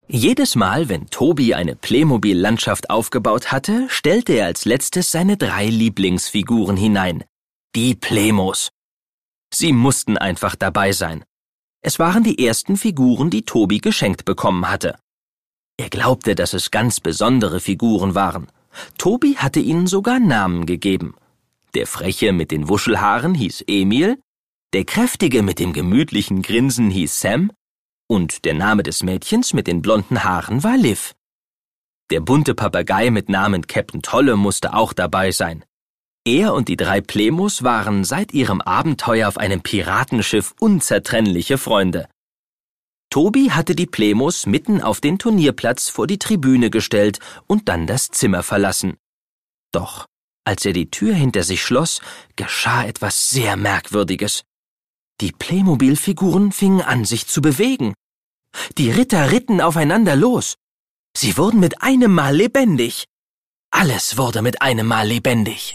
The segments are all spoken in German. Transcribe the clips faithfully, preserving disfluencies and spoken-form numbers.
Jedes Mal, wenn Tobi eine Playmobil-Landschaft aufgebaut hatte, stellte er als letztes seine drei Lieblingsfiguren hinein. Die Playmos. Sie mussten einfach dabei sein. Es waren die ersten Figuren, die Tobi geschenkt bekommen hatte. Er glaubte, dass es ganz besondere Figuren waren. Tobi hatte ihnen sogar Namen gegeben. Der Freche mit den Wuschelhaaren hieß Emil, der Kräftige mit dem gemütlichen Grinsen hieß Sam und der Name des Mädchens mit den blonden Haaren war Liv. Der bunte Papagei mit Namen Captain Tolle musste auch dabei sein. Er und die drei Playmos waren seit ihrem Abenteuer auf einem Piratenschiff unzertrennliche Freunde. Tobi hatte die Playmos mitten auf den Turnierplatz vor die Tribüne gestellt und dann das Zimmer verlassen. Doch als er die Tür hinter sich schloss, geschah etwas sehr Merkwürdiges. Die Playmobil-Figuren fingen an, sich zu bewegen. Die Ritter ritten aufeinander los. Sie wurden mit einem Mal lebendig. Alles wurde mit einem Mal lebendig.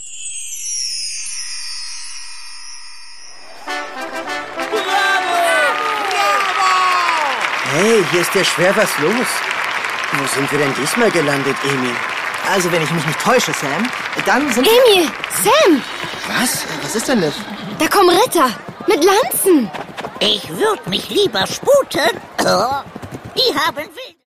Hey, hier ist ja schwer was los. Wo sind wir denn diesmal gelandet, Emil? Also, wenn ich mich nicht täusche, Sam, dann sind Emil! Sam! Was? Was ist denn das? Da kommen Ritter! Mit Lanzen! Ich würde mich lieber sputen. Die haben wild...